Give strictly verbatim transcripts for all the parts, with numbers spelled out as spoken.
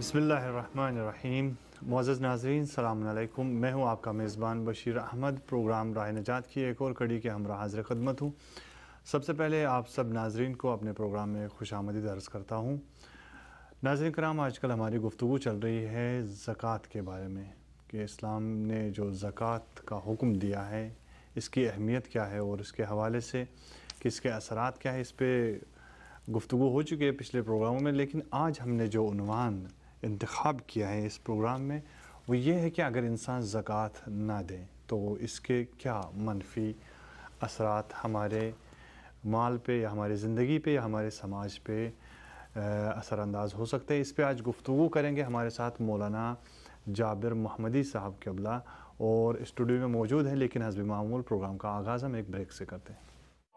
بسم اللہ الرحمن الرحیم۔ معزز ناظرین السلام علیکم، میں ہوں آپ کا میزبان بشیر احمد۔ پروگرام راہ نجات کی ایک اور کڑی کے ہمراہ حاضر خدمت ہوں۔ سب سے پہلے آپ سب ناظرین کو اپنے پروگرام میں خوش آمدید عرض کرتا ہوں۔ ناظرین کرام، آج کل ہماری گفتگو چل رہی ہے زکوٰۃ کے بارے میں کہ اسلام نے جو زکوٰۃ کا حکم دیا ہے اس کی اہمیت کیا ہے اور اس کے حوالے سے کہ اس کے اثرات کیا ہے، اس پہ گفتگو ہو چکی ہے پچھلے پروگراموں میں۔ لیکن آج ہم نے جو عنوان انتخاب کیا ہے اس پروگرام میں وہ یہ ہے کہ اگر انسان زکوٰۃ نہ دے تو اس کے کیا منفی اثرات ہمارے مال پہ یا ہماری زندگی پہ یا ہمارے سماج پہ اثر انداز ہو سکتے ہیں۔ اس پہ آج گفتگو کریں گے۔ ہمارے ساتھ مولانا جابر محمدی صاحب قبلہ اور اسٹوڈیو میں موجود ہیں، لیکن حسب معمول پروگرام کا آغاز ہم ایک بریک سے کرتے ہیں۔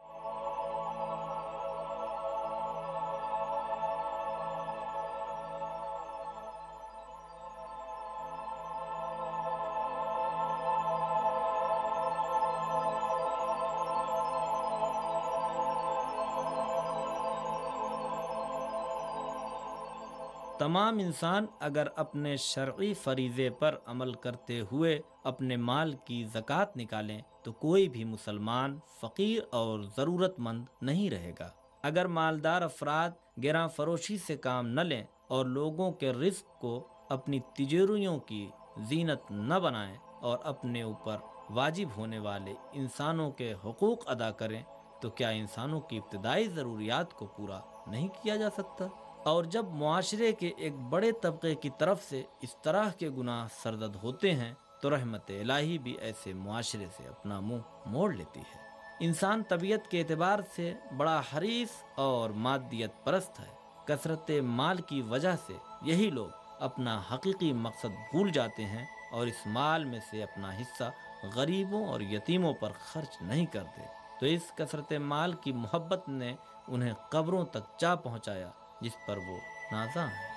تمام انسان اگر اپنے شرعی فریضے پر عمل کرتے ہوئے اپنے مال کی زکوٰۃ نکالیں تو کوئی بھی مسلمان فقیر اور ضرورت مند نہیں رہے گا۔ اگر مالدار افراد گراں فروشی سے کام نہ لیں اور لوگوں کے رزق کو اپنی تجوریوں کی زینت نہ بنائیں اور اپنے اوپر واجب ہونے والے انسانوں کے حقوق ادا کریں تو کیا انسانوں کی ابتدائی ضروریات کو پورا نہیں کیا جا سکتا؟ اور جب معاشرے کے ایک بڑے طبقے کی طرف سے اس طرح کے گناہ سرزد ہوتے ہیں تو رحمت الہی بھی ایسے معاشرے سے اپنا منہ موڑ لیتی ہے۔ انسان طبیعت کے اعتبار سے بڑا حریص اور مادیت پرست ہے۔ کثرت مال کی وجہ سے یہی لوگ اپنا حقیقی مقصد بھول جاتے ہیں اور اس مال میں سے اپنا حصہ غریبوں اور یتیموں پر خرچ نہیں کرتے، تو اس کثرت مال کی محبت نے انہیں قبروں تک جا پہنچایا جس پر وہ نازاں ہیں۔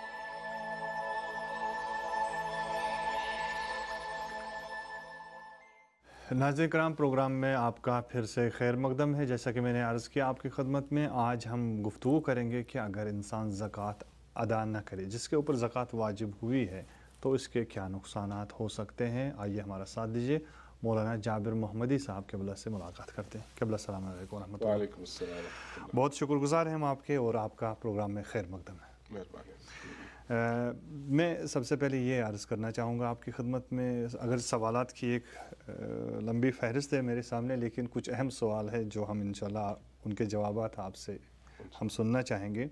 ناظرین کرام، پروگرام میں آپ کا پھر سے خیر مقدم ہے۔ جیسا کہ میں نے عرض کیا آپ کی خدمت میں، آج ہم گفتگو کریں گے کہ اگر انسان زکوٰۃ ادا نہ کرے، جس کے اوپر زکوٰۃ واجب ہوئی ہے، تو اس کے کیا نقصانات ہو سکتے ہیں۔ آئیے ہمارا ساتھ دیجیے، مولانا جابر محمدی صاحب قبلہ سے ملاقات کرتے ہیں۔ قبلہ السلام علیکم ورحمۃ اللہ۔ وعلیکم السلام۔ بہت شکر گزار ہیں ہم آپ کے، اور آپ کا پروگرام میں خیر مقدم ہے۔ مہربانی۔ میں سب سے پہلے یہ عرض کرنا چاہوں گا آپ کی خدمت میں، اگر سوالات کی ایک لمبی فہرست ہے میرے سامنے، لیکن کچھ اہم سوال ہے جو ہم انشاءاللہ ان کے جوابات آپ سے ہم سننا چاہیں گے۔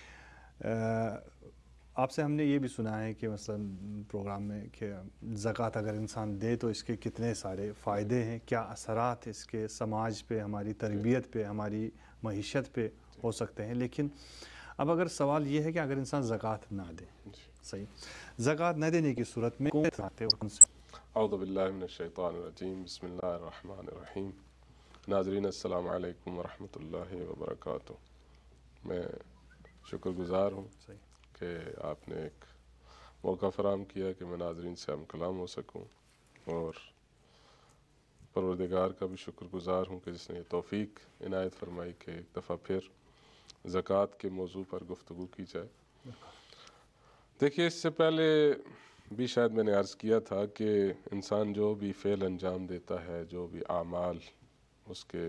آپ سے ہم نے یہ بھی سنا ہے کہ مثلا پروگرام میں کہ زکوٰۃ اگر انسان دے تو اس کے کتنے سارے فائدے ہیں، کیا اثرات اس کے سماج پہ، ہماری تربیت پہ، ہماری معیشت پہ ہو سکتے ہیں۔ لیکن اب اگر سوال یہ ہے کہ اگر انسان زکوٰۃ نہ دے، صحیح، زکوٰۃ نہ دینے کی صورت میں کون سے آتے ہیں اور کون سے؟ اعوذ باللہ من الشیطان الرجیم، بسم اللہ الرحمن الرحیم۔ ناظرین السلام علیکم ورحمۃ اللہ وبرکاتہ۔ میں شکر گزار ہوں کہ آپ نے ایک موقع فراہم کیا کہ میں ناظرین سے ہم کلام ہو سکوں، اور پروردگار کا بھی شکر گزار ہوں کہ جس نے یہ توفیق عنایت فرمائی کہ ایک دفعہ پھر زکوٰۃ کے موضوع پر گفتگو کی جائے۔ دیکھیے، اس سے پہلے بھی شاید میں نے عرض کیا تھا کہ انسان جو بھی فعل انجام دیتا ہے، جو بھی اعمال اس کے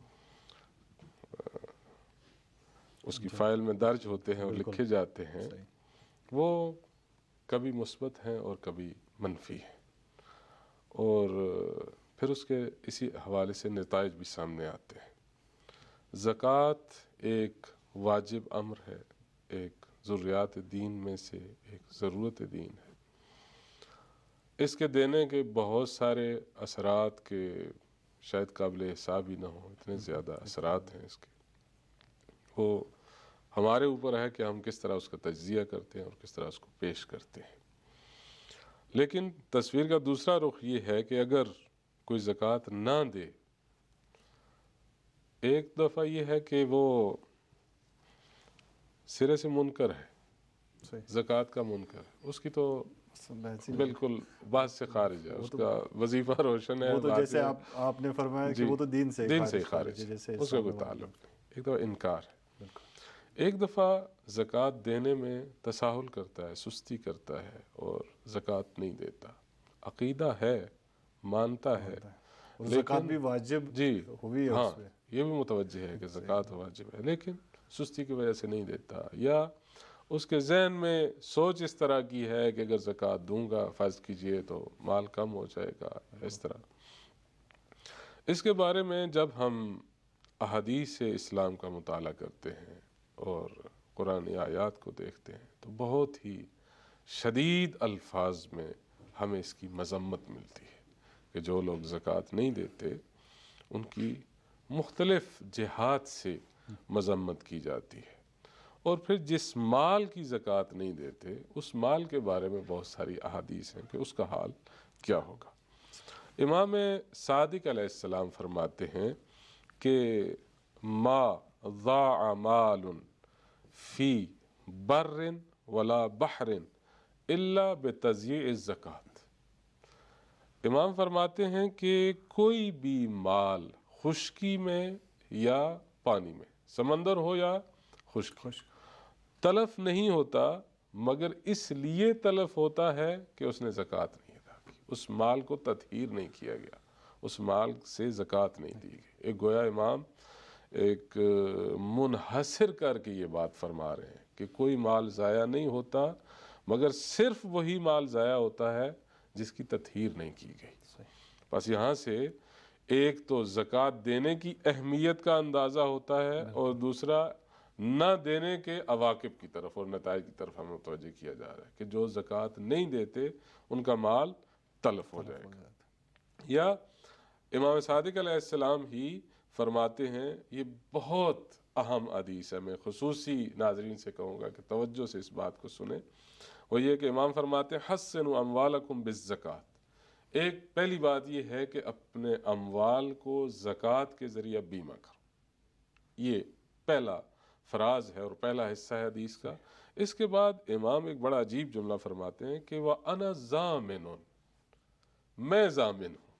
اس کی فائل میں درج ہوتے ہیں اور لکھے جاتے ہیں، وہ کبھی مثبت ہیں اور کبھی منفی ہیں، اور پھر اس کے اسی حوالے سے نتائج بھی سامنے آتے ہیں۔ زکوٰۃ ایک واجب امر ہے، ایک ضروریات دین میں سے ایک ضرورت دین ہے۔ اس کے دینے کے بہت سارے اثرات کے شاید قابل حساب ہی نہ ہوں، اتنے زیادہ اثرات ہیں اس کے۔ وہ ہمارے اوپر ہے کہ ہم کس طرح اس کا تجزیہ کرتے ہیں اور کس طرح اس کو پیش کرتے ہیں۔ لیکن تصویر کا دوسرا رخ یہ ہے کہ اگر کوئی زکوٰۃ نہ دے، ایک دفعہ یہ ہے کہ وہ سرے سے منکر ہے، زکوٰۃ کا منکر ہے، اس کی تو بالکل بات سے خارج ہے، اس کا وظیفہ روشن ہے۔ وہ تو جیسے آپ آپ نے فرمایا کہ وہ تو دین سے دین سے خارج ہے، اس کا کوئی تعلق نہیں، ایک دفعہ انکار ہے۔ ایک دفعہ زکوٰۃ دینے میں تساہل کرتا ہے، سستی کرتا ہے اور زکوٰۃ نہیں دیتا، عقیدہ ہے، مانتا ہے، اور زکوٰۃ بھی واجب جی ہوئی ہے ہاں اس پہ، یہ بھی متوجہ ہے کہ زکوٰۃ واجب ہے، لیکن سستی کی وجہ سے نہیں دیتا، یا اس کے ذہن میں سوچ اس طرح کی ہے کہ اگر زکوٰۃ دوں گا فرض کیجئے تو مال کم ہو جائے گا، اس طرح۔ اس کے بارے میں جب ہم احادیث اسلام کا مطالعہ کرتے ہیں اور قرآن آیات کو دیکھتے ہیں تو بہت ہی شدید الفاظ میں ہمیں اس کی مذمت ملتی ہے کہ جو لوگ زکوٰۃ نہیں دیتے ان کی مختلف جہات سے مذمت کی جاتی ہے، اور پھر جس مال کی زکوٰۃ نہیں دیتے اس مال کے بارے میں بہت ساری احادیث ہیں کہ اس کا حال کیا ہوگا۔ امام صادق علیہ السلام فرماتے ہیں کہ ما ضاع مال فی بر ولا بحر الا بتضییع الزکوٰۃ۔ امام فرماتے ہیں کہ کوئی بھی مال خشکی میں یا پانی میں، سمندر ہو یا خشک، تلف نہیں ہوتا مگر اس لیے تلف ہوتا ہے کہ اس نے زکوٰۃ نہیں ادا کی، اس مال کو تطہیر نہیں کیا گیا، اس مال سے زکوٰۃ نہیں دی گئی۔ ایک گویا امام ایک منحصر کر کے یہ بات فرما رہے ہیں کہ کوئی مال ضائع نہیں ہوتا مگر صرف وہی مال ضائع ہوتا ہے جس کی تطہیر نہیں کی گئی۔ بس یہاں سے ایک تو زکوٰۃ دینے کی اہمیت کا اندازہ ہوتا ہے اور دوسرا نہ دینے کے عواقب کی طرف اور نتائج کی طرف ہمیں متوجہ کیا جا رہا ہے کہ جو زکوٰۃ نہیں دیتے ان کا مال تلف ہو جائے گا۔ یا امام صادق علیہ السلام ہی فرماتے ہیں، یہ بہت اہم حدیث ہے، میں خصوصی ناظرین سے کہوں گا کہ توجہ سے اس بات کو سنیں، وہ یہ کہ امام فرماتے ہیں حسنوا اموالکم بالزکوٰۃ۔ ایک پہلی بات یہ ہے کہ اپنے اموال کو زکوٰۃ کے ذریعہ بیمہ کرو، یہ پہلا فراز ہے اور پہلا حصہ ہے حدیث کا۔ اس کے بعد امام ایک بڑا عجیب جملہ فرماتے ہیں کہ وَأَنَا ضَامِنٌ، میں ضامن ہوں،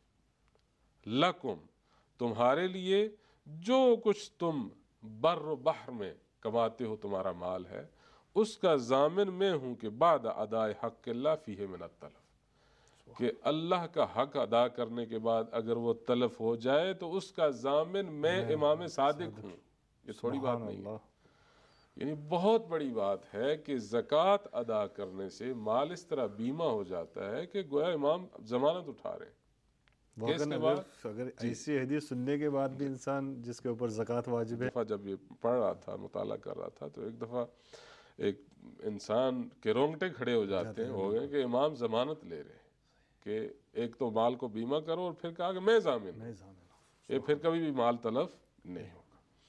لَكُمْ، تمہارے لیے جو کچھ تم بر و بحر میں کماتے ہو، تمہارا مال ہے، اس کا ضامن میں ہوں کہ بعد ادائے حق اللہ فیہ من التلف، کہ اللہ کا حق ادا کرنے کے بعد اگر وہ تلف ہو جائے تو اس کا ضامن میں امام صادق ہوں۔ یہ تھوڑی بات نہیں ہے، یعنی بہت بڑی بات ہے کہ زکوٰۃ ادا کرنے سے مال اس طرح بیمہ ہو جاتا ہے کہ گویا امام ضمانت اٹھا رہے ہیں۔ واقعاً اگر اگر ایسی حدیث سننے کے بعد بھی انسان جس کے اوپر زکوٰۃ واجب ہے، دفعہ جب یہ پڑھ رہا تھا، مطالعہ کر رہا تھا، تو ایک دفعہ ایک انسان کے رونگٹے کھڑے ہو جاتے ہیں، ہو گئے کہ امام ضمانت لے رہے ہیں کہ ایک تو مال کو بیمہ کرو، اور پھر کہا کہ میں ضامن ہوں، یہ پھر کبھی بھی مال تلف نہیں ہوگا۔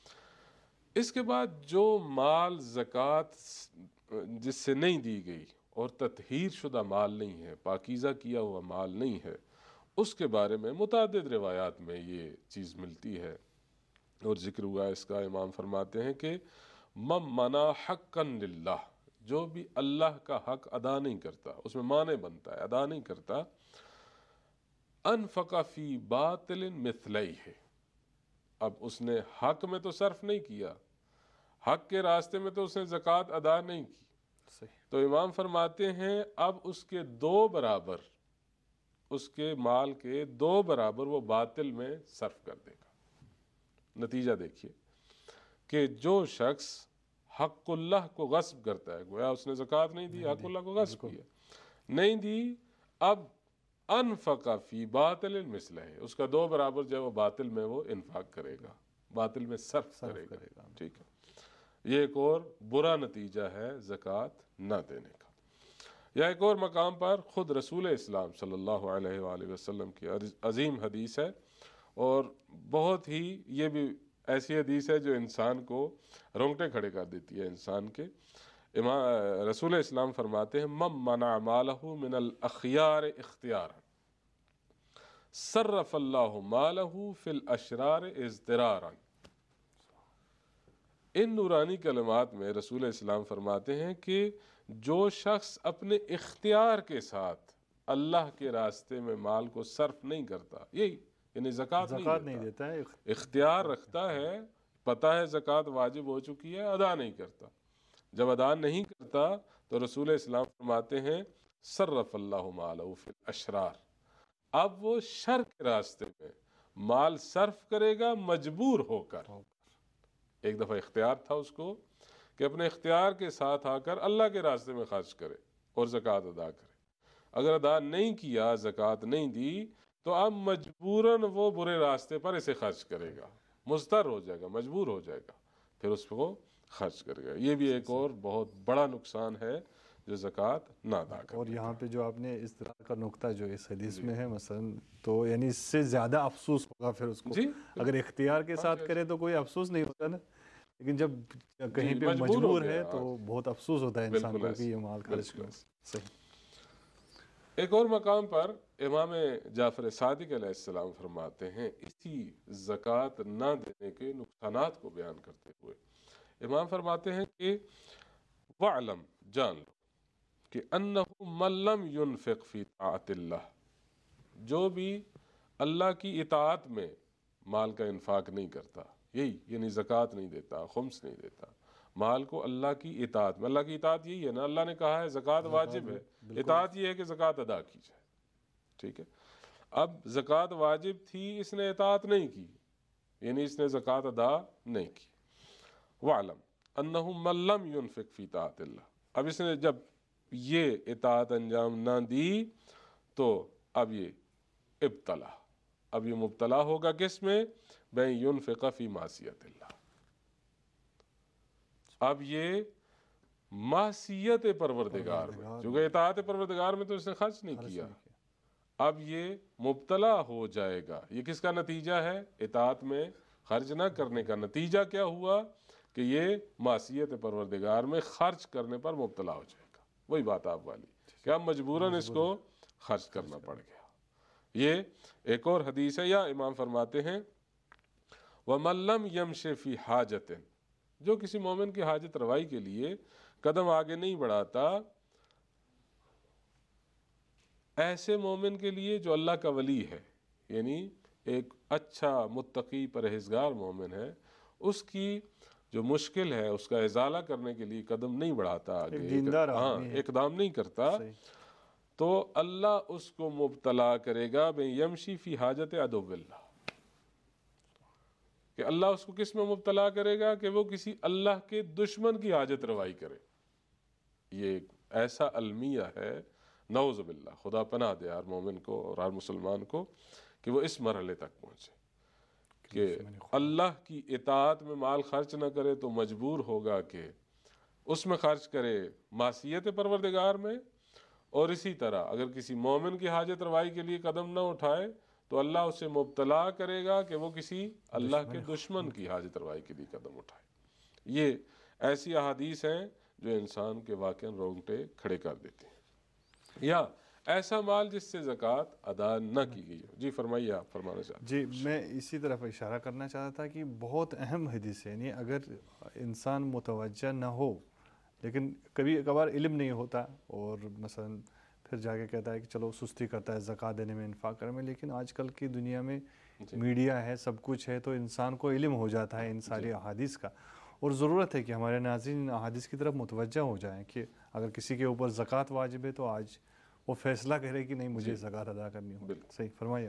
اس کے بعد جو مال زکوٰۃ جس سے نہیں دی گئی اور تطہیر شدہ مال نہیں ہے، پاکیزہ کیا ہوا مال نہیں ہے، اس کے بارے میں متعدد روایات میں یہ چیز ملتی ہے اور ذکر ہوا اس کا۔ امام فرماتے ہیں کہ من منع حقا للہ، جو بھی اللہ کا حق ادا نہیں کرتا، اس میں معنی بنتا ہے ادا نہیں کرتا، انفق فی باطل مثلیہ، اب اس نے حق میں تو صرف نہیں کیا، حق کے راستے میں تو اس نے زکوٰۃ ادا نہیں کی، تو امام فرماتے ہیں اب اس کے دو برابر، اس کے مال کے دو برابر وہ باطل میں صرف کر دے گا۔ نتیجہ دیکھیے کہ جو شخص حق اللہ کو غصب کرتا ہے، گویا اس نے زکوٰۃ نہیں دی، حق اللہ کو غصب کیا، نہیں دی، اب انفق فی باطل مثلہ، اس کا دو برابر جو ہے وہ باطل میں وہ انفاق کرے گا، باطل میں صرف کرے گا۔ ٹھیک ہے، یہ ایک اور برا نتیجہ ہے زکوٰۃ نہ دینے کا۔ یا ایک اور مقام پر خود رسول اسلام صلی اللہ علیہ وآلہ وسلم کی عظیم حدیث ہے، اور بہت ہی یہ بھی ایسی حدیث ہے جو انسان کو رونگٹے کھڑے کر دیتی ہے انسان کے۔ امام رسول اسلام فرماتے ہیں من منع مالہ من الاخیار اختیارا صرف اللہ مالہ فی الاشرار اضطرارا۔ ان نورانی کلمات میں رسول اسلام فرماتے ہیں کہ جو شخص اپنے اختیار کے ساتھ اللہ کے راستے میں مال کو صرف نہیں کرتا، یہی یعنی زکوٰۃ نہیں دیتا ہے، اختیار رکھتا ہے پتہ ہے زکوٰۃ واجب ہو چکی ہے، ادا نہیں کرتا. جب ادا نہیں کرتا تو رسول اسلام فرماتے ہیں صرف اللہ مالہ فی الاشرار، اب وہ شر کے راستے میں مال صرف کرے گا مجبور ہو کر. ایک دفعہ اختیار تھا اس کو کہ اپنے اختیار کے ساتھ آ کر اللہ کے راستے میں خرچ کرے اور زکوٰۃ ادا کرے. اگر ادا نہیں کیا، زکوٰۃ نہیں دی، تو اب مجبوراً وہ برے راستے پر اسے خرچ کرے گا، مضطر ہو جائے گا، مجبور ہو جائے گا، پھر اس کو خرچ کرے گا. یہ بھی ایک اور بہت بڑا نقصان ہے جو زکوٰۃ نہ ادا کرے. اور یہاں پہ جو آپ نے اس طرح کا نقطہ جو اس حدیث میں ہے مثلا، تو یعنی اس سے زیادہ افسوس ہوگا پھر اس کو. جی اگر اختیار کے ساتھ کرے تو کوئی افسوس نہیں ہوتا نا، لیکن جب کہیں پہ مجبور ہو مجبور گیا، ہے تو بہت افسوس ہوتا ہے انسان کو کہ یہ مال خرچ کرو. صحیح. ایک اور مقام پر امام جعفر صادق علیہ السلام فرماتے ہیں اسی زکوٰۃ نہ دینے کے نقصانات کو بیان کرتے ہوئے، امام فرماتے ہیں کہ وَعْلَمْ، جان لو کہ أَنَّهُ مَن لَّمْ يُنفِقْ فِي طَاعَةِ اللَّهِ، جو بھی اللہ کی اطاعت میں مال کا انفاق نہیں کرتا، یہی یعنی زکوٰۃ نہیں دیتا، خمس نہیں دیتا، مال کو اللہ کی اطاعت میں. اللہ کی اطاعت یہی ہے نا، اللہ نے کہا ہے زکوٰۃ واجب ہے، اطاعت یہ ہے کہ زکوٰۃ ادا کی جائے. ٹھیک ہے، اب زکوٰۃ واجب تھی، اس نے اطاعت نہیں کی، یعنی اس نے زکوٰۃ ادا نہیں کی. وَعْلَمْ أَنَّهُ مَن لَّمْ يُنفِقْ فِي طَاعَةِ اللَّهِ، اب اس نے جب یہ اطاعت انجام نہ دی تو اب یہ ابتلا، اب یہ مبتلا ہوگا کس میں؟ بَن يُنفِقَ فِي مَعْصِيَةِ اللَّهِ. اب یہ معصیت پروردگار میں، چونکہ اطاعت پروردگار میں تو اس نے خرچ نہیں کیا، اب یہ مبتلا ہو جائے گا. یہ کس کا نتیجہ ہے؟ اطاعت میں خرچ نہ کرنے کا نتیجہ کیا ہوا کہ یہ معصیت پروردگار میں خرچ کرنے پر مبتلا ہو جائے گا. وہی بات آپ والی کہ اب مجبوراً اس کو خرچ کرنا پڑ گیا. یہ ایک اور حدیث ہے. یا امام فرماتے ہیں وَمَن لَّمْ يَمْشِ فِي حَاجَةٍ، جو کسی مومن کی حاجت روائی کے لیے قدم آگے نہیں بڑھاتا، ایسے مومن کے لیے جو اللہ کا ولی ہے، یعنی ایک اچھا متقی پرہیزگار مومن ہے، اس کی جو مشکل ہے اس کا ازالہ کرنے کے لیے قدم نہیں بڑھاتا، آگے ہاں اقدام نہیں کرتا، تو اللہ اس کو مبتلا کرے گا بے یمشی فی حاجت عدو اللہ، کہ اللہ اس کو کس میں مبتلا کرے گا کہ وہ کسی اللہ کے دشمن کی حاجت روائی کرے. یہ ایک ایسا المیہ ہے، نعوذ باللہ، خدا پناہ دے ہر مومن کو اور ہر مسلمان کو کہ وہ اس مرحلے تک پہنچے کہ اللہ کی اطاعت میں مال خرچ نہ کرے تو مجبور ہوگا کہ اس میں خرچ کرے معصیت پروردگار میں، اور اسی طرح اگر کسی مومن کی حاجت روائی کے لیے قدم نہ اٹھائے تو اللہ اسے مبتلا کرے گا کہ وہ کسی اللہ کے دشمن کی حاجت روائی کے لیے قدم اٹھائے. یہ ایسی احادیث ہیں جو انسان کے واقعاً رونگٹے کھڑے کر دیتے ہیں. یا ایسا مال جس سے زکوٰۃ ادا نہ کی گئی ہو. جی فرمائیے، آپ فرمانا چاہتے ہیں. جی میں اسی طرف اشارہ کرنا چاہتا تھا کہ بہت اہم حدیث ہے. یعنی اگر انسان متوجہ نہ ہو، لیکن کبھی کبھار علم نہیں ہوتا اور مثلا پھر جا کے کہتا ہے کہ چلو سستی کرتا ہے زکوٰۃ دینے میں، انفاق کرنے میں، لیکن آج کل کی دنیا میں میڈیا ہے، سب کچھ ہے، تو انسان کو علم ہو جاتا ہے ان ساری احادیث کا. اور ضرورت ہے کہ ہمارے ناظرین احادیث کی طرف متوجہ ہو جائیں کہ اگر کسی کے اوپر زکوٰۃ واجب ہے تو آج وہ فیصلہ کرے کہ نہیں مجھے زکوٰۃ ادا کرنی ہو. صحیح فرمائیے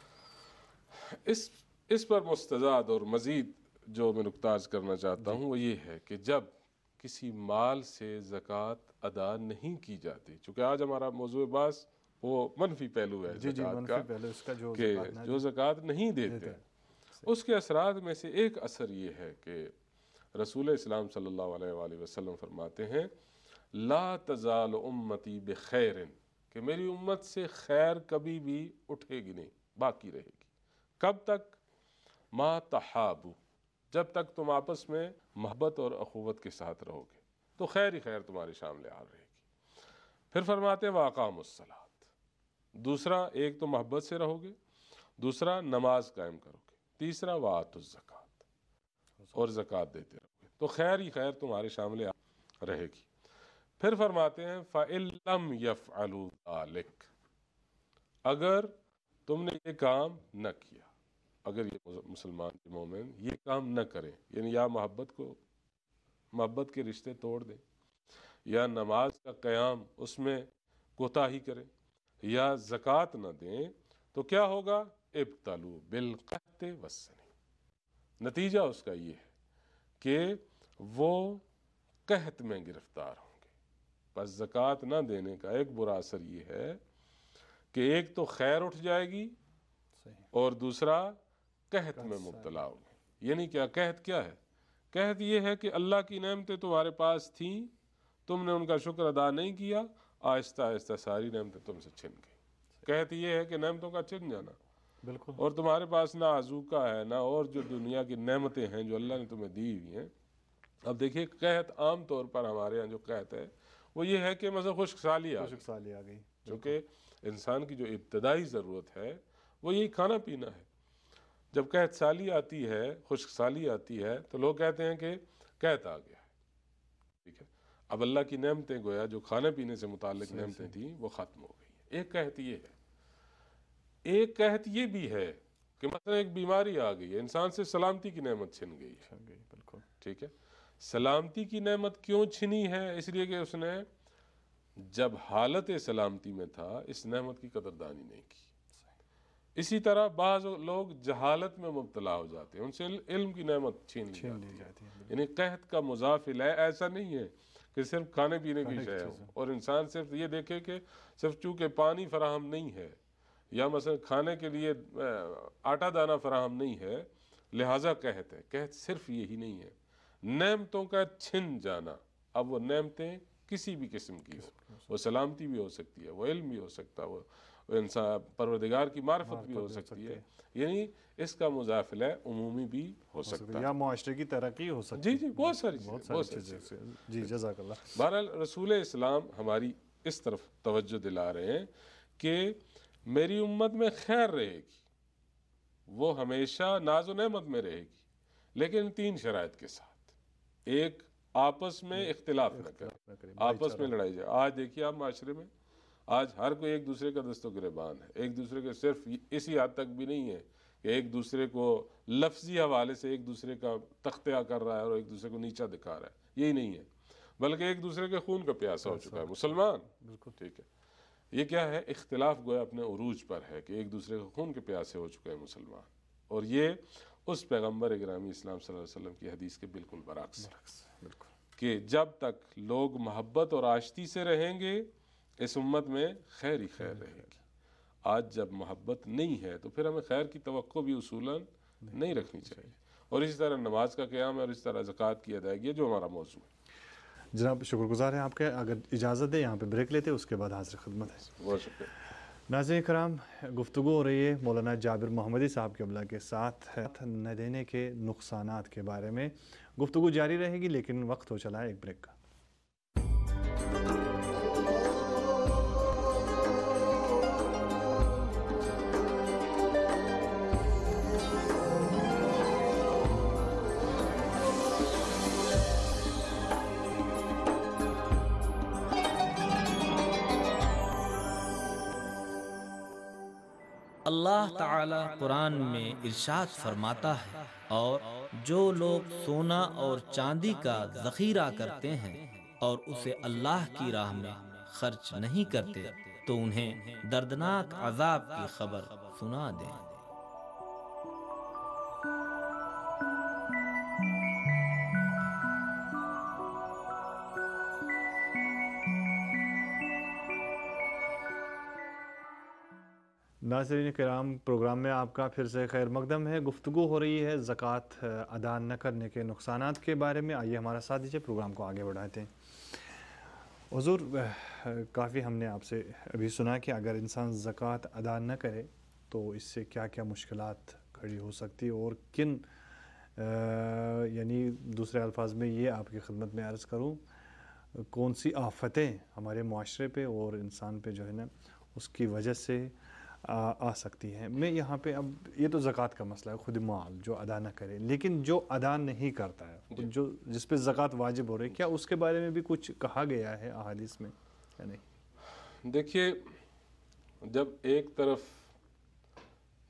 آپ. اس اس پر مستزاد اور مزید جو میں نقطہ عرض کرنا چاہتا ہوں وہ یہ ہے کہ جب کسی مال سے زکوٰۃ ادا نہیں کی جاتی، چونکہ آج ہمارا موضوع بحث وہ منفی پہلو ہے زکوٰۃ کا، کہ جو زکوٰۃ نہیں دیتے، اس کے اثرات میں سے ایک اثر یہ ہے کہ رسول اسلام صلی اللہ علیہ وآلہ وسلم فرماتے ہیں لا تزال امتی بخیر، کہ میری امت سے خیر کبھی بھی اٹھے گی نہیں، باقی رہے گی. کب تک؟ ما تحابو، جب تک تم آپس میں محبت اور اخوت کے ساتھ رہو گے تو خیر ہی خیر تمہارے سامنے آ رہے گی. پھر فرماتے ہیں واقام الصلاۃ، دوسرا ایک تو محبت سے رہو گے، دوسرا نماز قائم کرو گے، تیسرا وآتوا الزکوٰۃ، اور زکوٰۃ دیتے رہو گے تو خیر ہی خیر تمہارے سامنے رہے گی. پھر فرماتے ہیں فَإِن لَّمْ يَفْعَلُوا ذَلِكَ، اگر تم نے یہ کام نہ کیا، اگر یہ مسلمان مومن یہ کام نہ کریں، یعنی یا محبت کو محبت کے رشتے توڑ دیں، یا نماز کا قیام اس میں کوتاہی کریں، یا زکوٰۃ نہ دیں، تو کیا ہوگا؟ ابتلوا بالقحط والسنی، نتیجہ اس کا یہ ہے کہ وہ قحط میں گرفتار ہوں گے۔ بس زکوٰۃ نہ دینے کا ایک برا اثر یہ ہے کہ ایک تو خیر اٹھ جائے گی اور دوسرا قحط میں مبتلا ہوگی۔ یعنی کیا قحط کیا ہے؟ قحط یہ ہے کہ اللہ کی نعمتیں تمہارے پاس تھیں، تم نے ان کا شکر ادا نہیں کیا، آہستہ آہستہ ساری نعمتیں تم سے چھن گئی۔ قحط یہ ہے کہ نعمتوں کا چھن جانا، بالکل، اور تمہارے پاس نہ آذوقہ ہے نہ اور جو دنیا کی نعمتیں ہیں جو اللہ نے تمہیں دی ہوئی ہیں۔ اب دیکھیے قحط عام طور پر ہمارے یہاں جو قحط ہے وہ یہ ہے کہ مثلا خشک سالی آ خشک سالی آ گئی، چونکہ انسان کی جو ابتدائی ضرورت ہے وہ یہی کھانا پینا ہے۔ جب قحط سالی آتی ہے، خشک سالی آتی ہے، تو لوگ کہتے ہیں کہ قحط آ گیا ہے، ٹھیک ہے۔ اب اللہ کی نعمتیں گویا جو کھانے پینے سے متعلق نعمتیں تھیں وہ ختم ہو گئی ہیں۔ ایک قحط یہ ہے، ایک قحط یہ بھی ہے کہ مثلا ایک بیماری آ گئی ہے، انسان سے سلامتی کی نعمت چھن گئی ہے، بالکل، ٹھیک ہے۔ سلامتی کی نعمت کیوں چھنی ہے؟ اس لیے کہ اس نے جب حالت سلامتی میں تھا اس نعمت کی قدردانی نہیں کی۔ اسی طرح بعض لوگ جہالت میں مبتلا ہو جاتے ہیں، ان سے علم کی نعمت چھین لی جاتی ہے۔ یعنی قحط کا مضافل ہے، ایسا نہیں ہے کہ صرف کھانے پینے کی شے ہو اور انسان صرف یہ دیکھے کہ صرف چونکہ پانی فراہم نہیں ہے یا مثلا کھانے کے لیے آٹا دانہ فراہم نہیں ہے لہٰذا قحط ہے۔ قحط صرف یہی نہیں ہے، نعمتوں کا چھن جانا۔ اب وہ نعمتیں کسی بھی قسم کی ہو، وہ سلامتی بھی ہو سکتی ہے، وہ علم بھی ہو سکتا ہے، وہ انسان پروردگار کی معرفت بھی ہو سکتی ہے، یعنی اس کا مضافل ہے عمومی بھی ہو سکتا ہے، یا معاشرے کی ترقی ہو سکتی ہے۔ جی جی بہت ساری بہت چیزیں، ساری چیزیں، جی جزاک اللہ۔ بہرحال رسول اسلام ہماری اس طرف توجہ دلا رہے ہیں کہ میری امت میں خیر رہے گی، وہ ہمیشہ ناز و نعمت میں رہے گی، لیکن تین شرائط کے ساتھ۔ ایک، آپس میں اختلاف نہ کرے، آپس میں لڑائی جائے۔ آج دیکھیے آپ معاشرے میں آج ہر کوئی ایک دوسرے کا دست و گریبان ہے، ایک دوسرے کے صرف اسی حد تک بھی نہیں ہے کہ ایک دوسرے کو لفظی حوالے سے ایک دوسرے کا تختیہ کر رہا ہے اور ایک دوسرے کو نیچا دکھا رہا ہے، یہی نہیں ہے، بلکہ ایک دوسرے کے خون کا پیاسا ہو چکا ہے مسلمان، بالکل ٹھیک ہے۔ یہ کیا ہے؟ اختلاف گویا اپنے عروج پر ہے کہ ایک دوسرے کے خون کے پیاسے ہو چکے ہیں مسلمان، اور یہ اس پیغمبر گرامی اسلام صلی اللہ علیہ وسلم کی حدیث کے بالکل برعکس ہے کہ جب تک لوگ محبت اور آشتی سے رہیں گے اس امت میں خیر ہی خیر رہے گی۔ آج جب محبت نہیں ہے تو پھر ہمیں خیر کی توقع بھی اصولاً نہیں رکھنی چاہیے، اور اسی طرح نماز کا قیام ہے اور اسی طرح زکوٰۃ کی ادائیگی ہے جو ہمارا موضوع ہے۔ جناب شکر گزار ہیں آپ کے، اگر اجازت دیں یہاں پہ بریک لیتے اس کے بعد حاضر خدمت ہے۔ بہت شکریہ۔ ناظرین کرام، گفتگو ہو رہی ہے مولانا جابر محمدی صاحب کے قبلہ کے ساتھ نہ دینے کے نقصانات کے بارے میں۔ گفتگو جاری رہے گی لیکن وقت ہو چلا ہے ایک بریک کا۔ اللہ تعالی قرآن میں ارشاد فرماتا ہے، اور جو لوگ سونا اور چاندی کا ذخیرہ کرتے ہیں اور اسے اللہ کی راہ میں خرچ نہیں کرتے تو انہیں دردناک عذاب کی خبر سنا دیں۔ ناظرین کرام، پروگرام میں آپ کا پھر سے خیر مقدم ہے۔ گفتگو ہو رہی ہے زکوٰۃ ادا نہ کرنے کے نقصانات کے بارے میں۔ آئیے ہمارا ساتھ دیجیے، پروگرام کو آگے بڑھاتے ہیں۔ حضور، کافی ہم نے آپ سے ابھی سنا کہ اگر انسان زکوٰۃ ادا نہ کرے تو اس سے کیا کیا مشکلات کھڑی ہو سکتی، اور کن یعنی دوسرے الفاظ میں یہ آپ کی خدمت میں عرض کروں، کون سی آفتیں ہمارے معاشرے پہ اور انسان پہ جو ہے نا اس کی وجہ سے آ, آ سکتی ہیں۔ میں یہاں پہ اب یہ تو زکوٰۃ کا مسئلہ ہے، خود مال جو ادا نہ کرے، لیکن جو ادا نہیں کرتا ہے، جو جس پہ زکوٰۃ واجب ہو رہی ہے، کیا اس کے بارے میں بھی کچھ کہا گیا ہے احادیث میں یا نہیں؟ دیکھیے، جب ایک طرف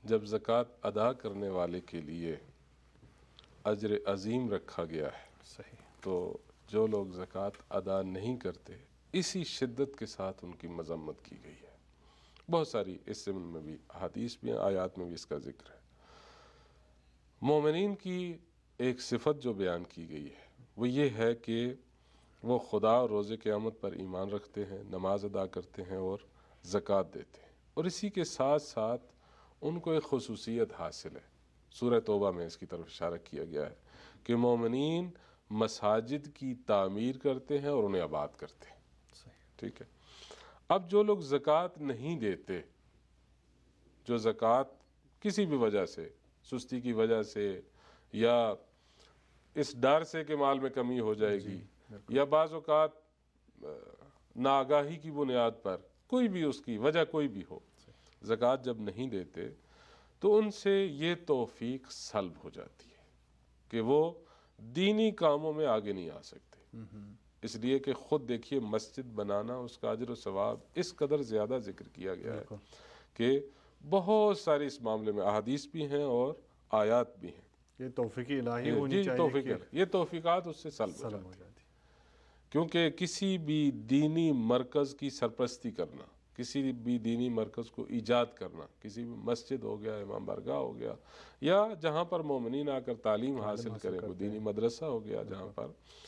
جب زکوٰۃ ادا کرنے والے کے لیے اجر عظیم رکھا گیا ہے صحیح. تو جو لوگ زکوٰۃ ادا نہیں کرتے اسی شدت کے ساتھ ان کی مذمت کی گئی ہے. بہت ساری اس ضمن میں بھی احادیث بھی ہیں، آیات میں بھی اس کا ذکر ہے. مومنین کی ایک صفت جو بیان کی گئی ہے وہ یہ ہے کہ وہ خدا اور روز قیامت پر ایمان رکھتے ہیں، نماز ادا کرتے ہیں اور زکوٰۃ دیتے ہیں، اور اسی کے ساتھ ساتھ ان کو ایک خصوصیت حاصل ہے. سورہ توبہ میں اس کی طرف اشارہ کیا گیا ہے کہ مومنین مساجد کی تعمیر کرتے ہیں اور انہیں آباد کرتے ہیں. ٹھیک ہے. اب جو لوگ زکوٰۃ نہیں دیتے، جو زکوٰۃ کسی بھی وجہ سے، سستی کی وجہ سے یا اس ڈر سے کہ مال میں کمی ہو جائے گی یا بعض اوقات ناآگاہی کی بنیاد پر، کوئی بھی اس کی وجہ کوئی بھی ہو، زکوٰۃ جب نہیں دیتے تو ان سے یہ توفیق سلب ہو جاتی ہے کہ وہ دینی کاموں میں آگے نہیں آ سکتے. اس لیے کہ خود دیکھیے مسجد بنانا، اس کا اجر و ثواب اس قدر زیادہ ذکر کیا گیا ہے کہ بہت ساری اس معاملے میں احادیث بھی ہیں اور آیات بھی ہیں. یہ توفیق الہی یہ ہونی جی چاہیے توفیق کہ ہے. یہ توفیقات اس سے سلب ہو سلب ہو جاتی ہیں. جاتی. کیونکہ کسی بھی دینی مرکز کی سرپرستی کرنا، کسی بھی دینی مرکز کو ایجاد کرنا، کسی بھی مسجد ہو گیا، امام بارگاہ ہو گیا، یا جہاں پر مومنین آ کر تعلیم حاصل کریں، کوئی دینی مدرسہ ہو گیا جہاں پر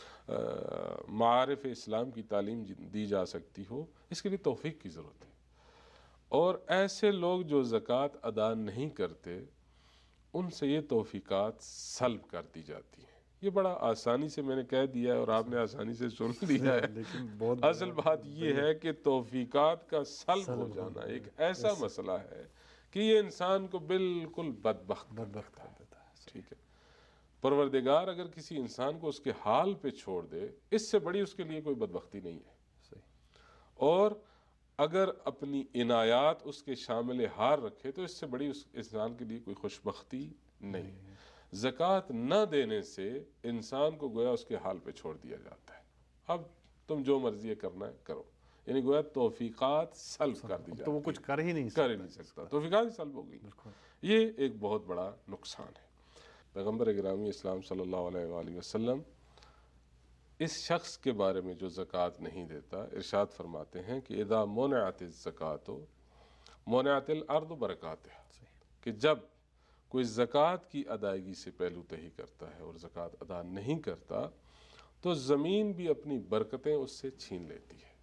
معارف اسلام کی تعلیم دی جا سکتی ہو، اس کے لیے توفیق کی ضرورت ہے. اور ایسے لوگ جو زکوٰۃ ادا نہیں کرتے ان سے یہ توفیقات سلب کر دی جاتی ہیں. یہ بڑا آسانی سے میں نے کہہ دیا ہے اور آپ نے آسانی سے سن لیا ہے، لیکن بہت اصل بات یہ ہے کہ توفیقات کا سلب ہو جانا ایک ایسا مسئلہ ہے کہ یہ انسان کو بالکل بدبخت کر دیتا ہے. ٹھیک ہے. پروردگار اگر کسی انسان کو اس کے حال پہ چھوڑ دے، اس سے بڑی اس کے لیے کوئی بدبختی نہیں ہے. اور اگر اپنی عنایات اس کے شامل حال رکھے تو اس سے بڑی اس انسان کے لیے کوئی خوشبختی نہیں ہے. زکوٰۃ نہ دینے سے انسان کو گویا اس کے حال پہ چھوڑ دیا جاتا ہے. اب تم جو مرضی کرنا ہے کرو، یعنی گویا توفیقات سلب کر دی جاتی تو وہ کچھ کر ہی نہیں کر ہی نہیں سکتا. توفیقات ہی سلب ہو گئی. یہ ایک بہت بڑا نقصان ہے. پیغمبر گرامی اسلام صلی اللہ علیہ وآلہ وسلم اس شخص کے بارے میں جو زکوٰۃ نہیں دیتا ارشاد فرماتے ہیں کہ اذا منعت الزکوٰۃ منعت الارض برکاتها، کہ جب کوئی زکوٰۃ کی ادائیگی سے پہلو تہی کرتا ہے اور زکوٰۃ ادا نہیں کرتا تو زمین بھی اپنی برکتیں اس سے چھین لیتی ہے.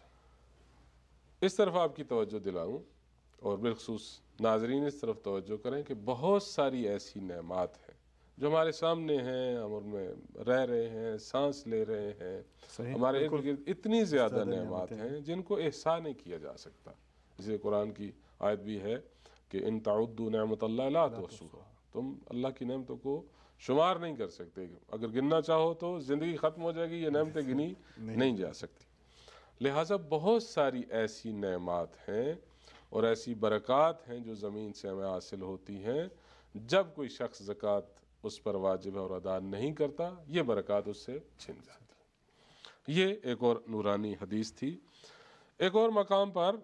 اس طرف آپ کی توجہ دلاؤں اور بالخصوص ناظرین اس طرف توجہ کریں کہ بہت ساری ایسی نعمات ہیں جو ہمارے سامنے ہیں، ہم ان میں رہ رہے ہیں، سانس لے رہے ہیں، ہمارے ارد گرد اتنی زیادہ نعمات ہیں جن کو احصا نہیں کیا جا سکتا. اس لیے قرآن کی آیت بھی ہے کہ ان تعدوا نعمت اللہ لا تحصوها، تم اللہ کی نعمتوں کو شمار نہیں کر سکتے. اگر گننا چاہو تو زندگی ختم ہو جائے گی، یہ نعمتیں گنی نہیں جا سکتی. لہٰذا بہت ساری ایسی نعمات ہیں اور ایسی برکات ہیں جو زمین سے ہمیں حاصل ہوتی ہیں. جب کوئی شخص زکوٰۃ اس پر واجب ہے اور ادا نہیں کرتا، یہ برکات اس سے چھن جاتی. یہ ایک اور نورانی حدیث تھی. ایک اور مقام پر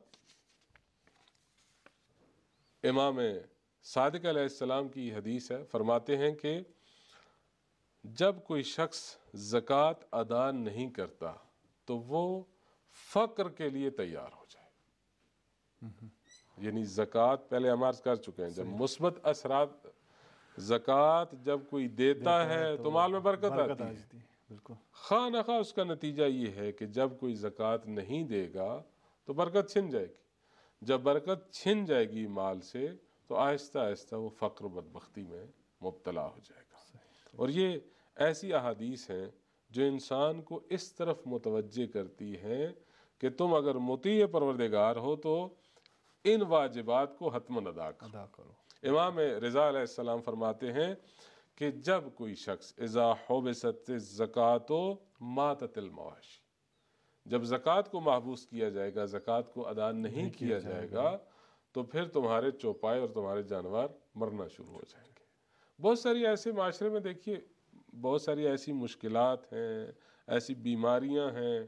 امام صادق علیہ السلام کی حدیث ہے، فرماتے ہیں کہ جب کوئی شخص زکوٰۃ ادا نہیں کرتا تو وہ فقر کے لیے تیار ہو جائے. یعنی زکوٰۃ پہلے ہم عرض کر چکے ہیں، جب مثبت اثرات زکوٰۃ جب کوئی دیتا ہے تو مال میں برکت آتی ہے. خواہ نہ خواہ اس کا نتیجہ یہ ہے کہ جب کوئی زکوٰۃ نہیں دے گا تو برکت چھن جائے گی. جب برکت چھن جائے گی مال سے تو آہستہ آہستہ وہ فقر و بدبختی میں مبتلا ہو جائے گا. اور یہ ایسی احادیث ہیں جو انسان کو اس طرف متوجہ کرتی ہیں کہ تم اگر مطیع پروردگار ہو تو ان واجبات کو حتماً ادا کرو. امام رضا علیہ السلام فرماتے ہیں کہ جب کوئی شخص اذا حبست الزکوٰۃ ماتت المواشی، جب زکوٰۃ کو محبوس کیا جائے گا، زکوٰۃ کو ادا نہیں کیا جائے گا تو پھر تمہارے چوپائے اور تمہارے جانور مرنا شروع ہو جائیں گے. بہت ساری ایسے معاشرے میں دیکھیے بہت ساری ایسی مشکلات ہیں، ایسی بیماریاں ہیں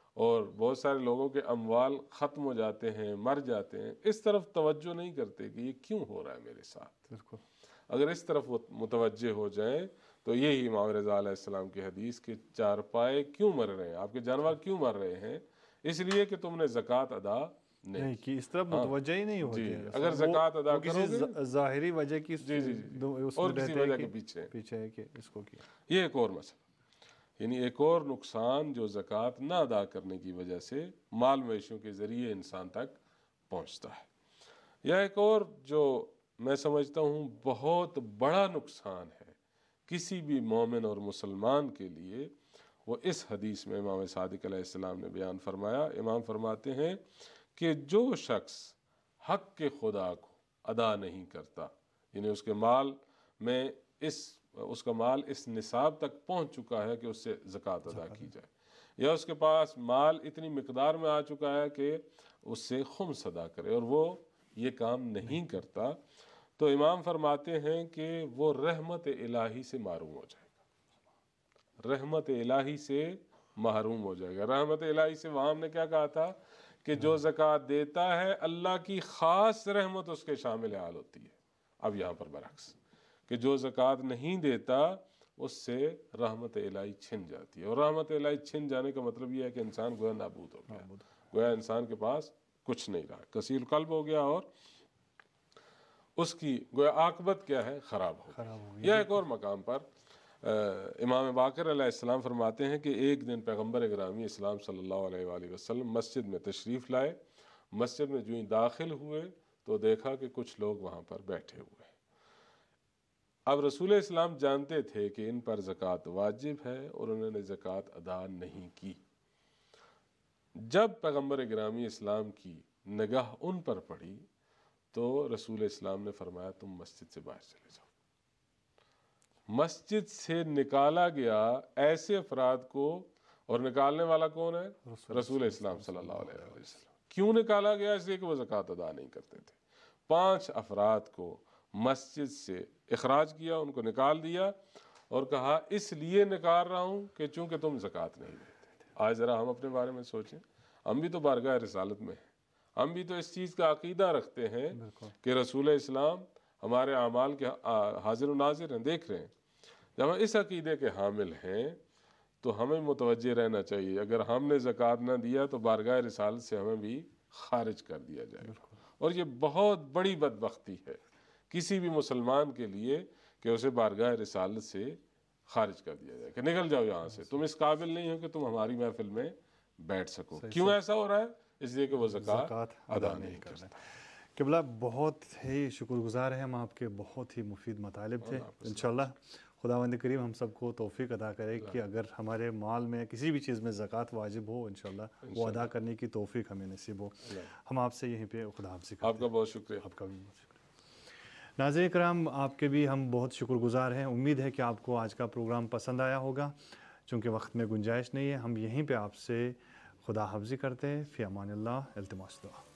اور بہت سارے لوگوں کے اموال ختم ہو جاتے ہیں، مر جاتے ہیں، اس طرف توجہ نہیں کرتے کہ یہ کیوں ہو رہا ہے میرے ساتھ۔ بالکل اگر اس طرف وہ متوجہ ہو جائیں تو یہی امام رضا علیہ السلام کی حدیث کے چار پائے کیوں مر رہے ہیں، آپ کے جانور کیوں مر رہے ہیں؟ اس لیے کہ تم نے زکوٰۃ ادا نہیں نہیں کی۔ کہ اس طرف متوجہ ہی نہیں ہوتے جی ہیں۔ اگر وہ- زکوٰۃ ادا وہ کسی کرو گے ظا- ظاہری وجہ کی جی جی جی دو- اس اور میں کسی رہتے ہیں وجہ کہ کے پیچھے پیچھے ہے کہ اس کو کیا۔ یہ ایک اور مسئلہ، یعنی ایک اور نقصان جو زکوٰۃ نہ ادا کرنے کی وجہ سے مال مویشیوں کے ذریعے انسان تک پہنچتا ہے، یا ایک اور جو میں سمجھتا ہوں بہت بڑا نقصان ہے کسی بھی مومن اور مسلمان کے لیے، وہ اس حدیث میں امام صادق علیہ السلام نے بیان فرمایا۔ امام فرماتے ہیں کہ جو شخص حق کے خدا کو ادا نہیں کرتا، یعنی اس کے مال میں اس اس کا مال اس نصاب تک پہنچ چکا ہے کہ اس سے زکوٰۃ ادا کی جائے، یا اس کے پاس مال اتنی مقدار میں آ چکا ہے کہ اس سے خمس ادا کرے، اور وہ یہ کام نہیں کرتا، تو امام فرماتے ہیں کہ وہ رحمت الہی سے محروم ہو جائے گا، رحمت الہی سے محروم ہو جائے گا۔ رحمت الہی سے وہاں ہم نے کیا کہا تھا کہ جو زکوٰۃ دیتا ہے اللہ کی خاص رحمت اس کے شامل حال ہوتی ہے۔ اب یہاں پر برعکس کہ جو زکوٰۃ نہیں دیتا اس سے رحمت الہی چھن جاتی ہے، اور رحمت الہی چھن جانے کا مطلب یہ ہے کہ انسان گویا نابود ہو گیا، گویا انسان کے پاس کچھ نہیں رہا، کثیر قلب ہو گیا، اور اس کی گویا عاقبت کیا ہے؟ خراب ہو گئی۔ یا ایک اور مقام پر امام باقر علیہ السلام فرماتے ہیں کہ ایک دن پیغمبر گرامی اسلام صلی اللہ علیہ وآلہ وسلم مسجد میں تشریف لائے، مسجد میں جو ہی داخل ہوئے تو دیکھا کہ کچھ لوگ وہاں پر بیٹھے ہوئے ہیں۔ اب رسول اسلام جانتے تھے کہ ان پر زکوٰۃ واجب ہے اور انہوں نے زکوٰۃ ادا نہیں کی۔ جب پیغمبر گرامی اسلام کی نگاہ ان پر پڑی تو رسول اسلام نے فرمایا تم مسجد سے باہر چلے جاؤ۔ مسجد سے نکالا گیا ایسے افراد کو، اور نکالنے والا کون ہے؟ رسول اسلام صلی اللہ علیہ وسلم۔ کیوں نکالا گیا؟ اس لیے کہ وہ زکوٰۃ ادا نہیں کرتے تھے۔ پانچ افراد کو مسجد سے اخراج کیا، ان کو نکال دیا اور کہا اس لیے نکال رہا ہوں کہ چونکہ تم زکوٰۃ نہیں دیتے۔ آج ذرا ہم اپنے بارے میں سوچیں، ہم بھی تو بارگاہ رسالت میں ہیں، ہم بھی تو اس چیز کا عقیدہ رکھتے ہیں کہ رسول اسلام ہمارے اعمال کے حاضر و ناظر ہیں، دیکھ رہے ہیں۔ جب ہم اس عقیدے کے حامل ہیں تو ہمیں متوجہ رہنا چاہیے، اگر ہم نے زکوٰۃ نہ دیا تو بارگاہ رسالت سے ہمیں بھی خارج کر دیا جائے گا، اور یہ بہت بڑی بدبختی ہے کسی بھی مسلمان کے لیے کہ اسے بارگاہ رسالت سے خارج کر دیا جائے کہ نکل جاؤ یہاں سے، تم اس قابل نہیں ہو کہ تم ہماری محفل میں بیٹھ سکو۔ کیوں ایسا ہو رہا ہے؟ اس لیے کہ وہ زکوٰۃ ادا نہیں کرتا۔ قبلہ بہت ہی شکر گزار ہیں ہم آپ کے، بہت ہی مفید مطالب تھے۔ انشاءاللہ خداوند کریم ہم سب کو توفیق عطا کرے کہ اگر ہمارے مال میں کسی بھی چیز میں زکوٰۃ واجب ہو انشاءاللہ وہ ادا کرنے کی توفیق ہمیں نصیب ہو۔ ہم آپ سے یہیں پہ خدا حافظ کرتے ہیں۔ آپ کا بہت شکریہ۔ آپ کا بھی بہت شکریہ۔ ناظرین کرام، آپ کے بھی ہم بہت شکر گزار ہیں۔ امید ہے کہ آپ کو آج کا پروگرام پسند آیا ہوگا۔ چونکہ وقت میں گنجائش نہیں ہے، ہم یہیں پہ آپ سے خدا حافظی کرتے ہیں۔ فی امان اللہ، التماس دعا۔